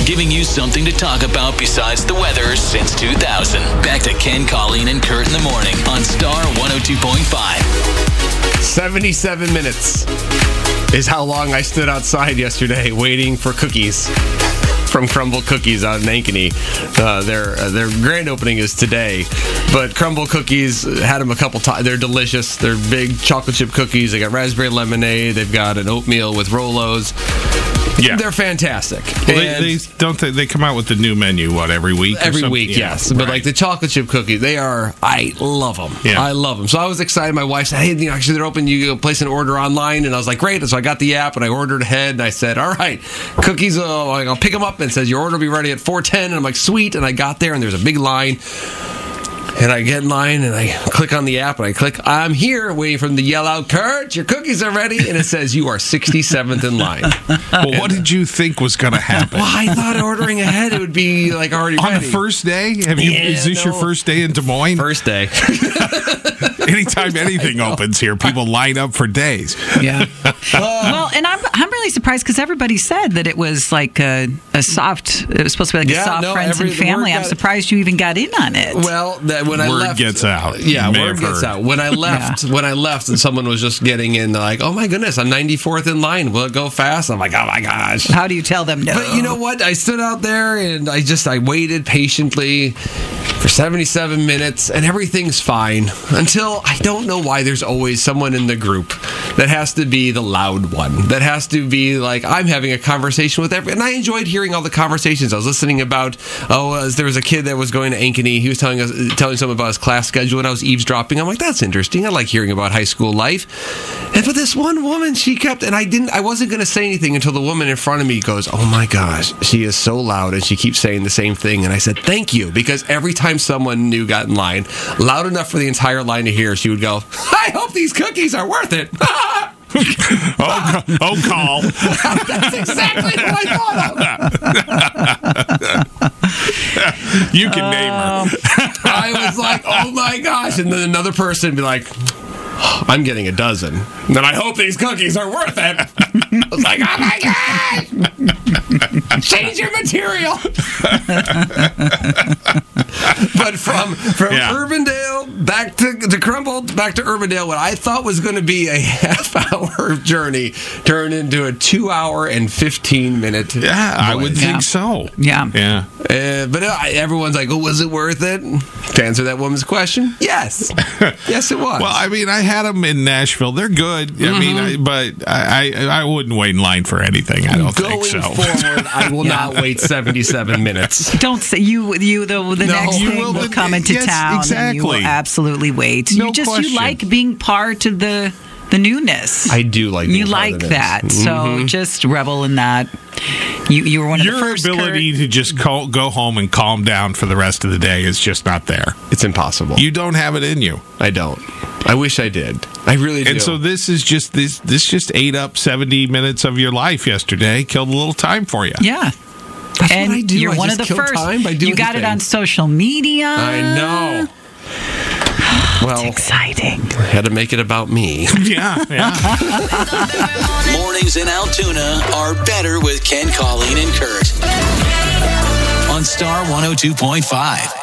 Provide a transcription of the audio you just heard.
giving you something to talk about besides the weather since 2000. Back to Ken, Colleen, and Kurt in the morning on Star 102.5. 77 minutes is how long I stood outside yesterday waiting for cookies from Crumble Cookies out in Ankeny. Their grand opening is today, but Crumble Cookies had them a couple times. They're delicious. They're big chocolate chip cookies. They got raspberry lemonade. They've got an oatmeal with Rolos. Yeah, they're fantastic. Well, they come out with the new menu every week? Every week, yes. But like the chocolate chip cookies, I love them. Yeah. I love them. So I was excited. My wife said, "Hey, actually they're open. You can place an order online." And I was like, "Great!" And so I got the app and I ordered ahead. And I said, "All right, cookies. I'll pick them up." And it says your order will be ready at 4:10. And I'm like, "Sweet!" And I got there and there's a big line. And I get in line, and I click on the app, and I click, I'm here, waiting for them to yell out, Kurt, your cookies are ready. And it says, you are 67th in line. Well, what did you think was going to happen? Well, I thought ordering ahead, it would be like already ready. On the first day? Is this your first day in Des Moines? First day. Anytime anything opens here, people line up for days. Yeah. Well, and I'm really surprised because everybody said that it was like a soft, it was supposed to be like a soft friends and family. I'm surprised you even got in on it. Well, when I left, word gets out. Yeah, word gets out. When I left, and someone was just getting in, like, oh my goodness, I'm 94th in line. Will it go fast? I'm like, oh my gosh. How do you tell them no? But you know what? I stood out there and I waited patiently for 77 minutes and everything's fine until I don't know why there's always someone in the group that has to be the loud one, that has to be like, I'm having a conversation with everyone. And I enjoyed hearing all the conversations. I was listening about, there was a kid that was going to Ankeny. He was telling someone about his class schedule and I was eavesdropping. I'm like, that's interesting. I like hearing about high school life. But this one woman, she kept, and I wasn't going to say anything until the woman in front of me goes, oh my gosh, she is so loud and she keeps saying the same thing. And I said, thank you, because every time someone new got in line, loud enough for the entire line to hear, she would go, I hope these cookies are worth it. Call. That's exactly what I thought of. You can name her. I was like, oh my gosh. And then another person would be like, I'm getting a dozen. And then I hope these cookies are worth it. I was like, oh my gosh. Change your material. But from Urbandale back to Crumble, back to Urbandale, what I thought was going to be a half-hour journey turned into a 2-hour and 15-minute. Yeah, I would think so. Yeah. But everyone's like, oh, was it worth it? To answer that woman's question, yes. Yes, it was. Well, I mean, I had them in Nashville. They're good. Mm-hmm. I wouldn't wait in line for anything. I don't think so. Going forward, I will not wait 77 minutes. Don't say the next thing will come into town. Exactly. And you will absolutely wait. No question. You like being part of the newness. I do like being part of the newness. that. So just revel in that. You were one of the first. Your ability to just go home and calm down for the rest of the day is just not there. It's impossible. You don't have it in you. I don't. I wish I did. I really do. And so this is just this just ate up 70 minutes of your life yesterday. Killed a little time for you. Yeah. That's and what I do. You're I one just of the kill first. Time by doing you got it on social media. I know. Well, it's exciting. I had to make it about me. Yeah. Mornings in Altoona are better with Ken, Colleen, and Kurt on Star 102.5.